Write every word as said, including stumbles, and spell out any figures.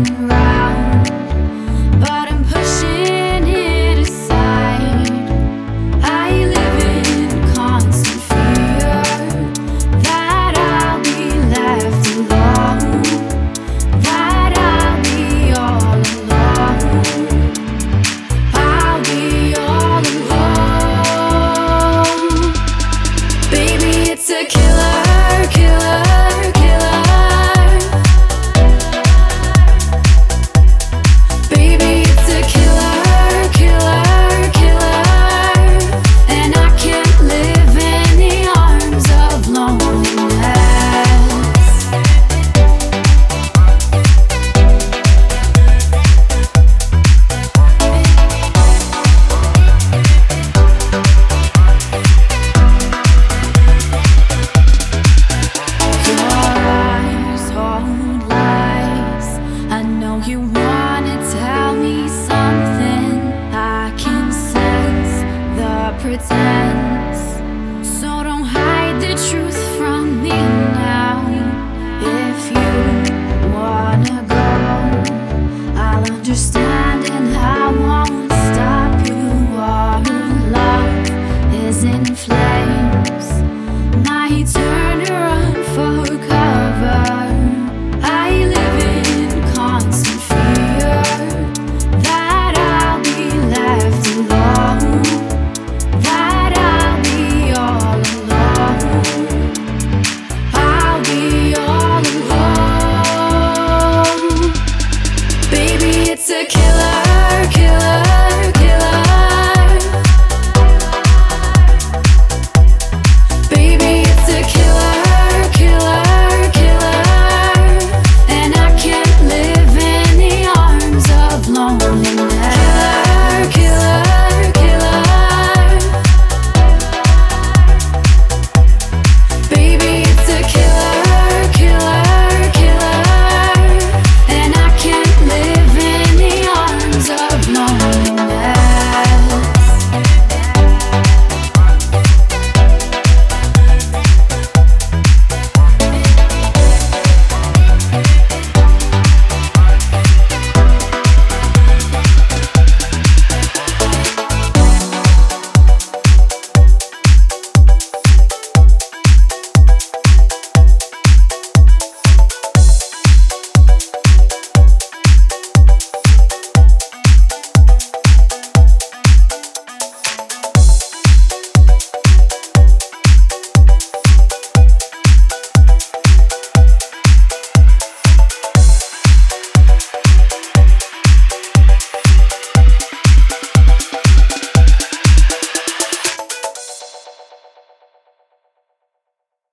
round, but I'm pushing it aside. I live in constant fear that I'll be left alone, that I'll be all alone. I'll be all alone. Baby, it's a killer, killer, killer. Baby, it's a killer, killer, killer. And I can't live in the arms of loneliness. I know you wanna tell me something. I can sense the pretend.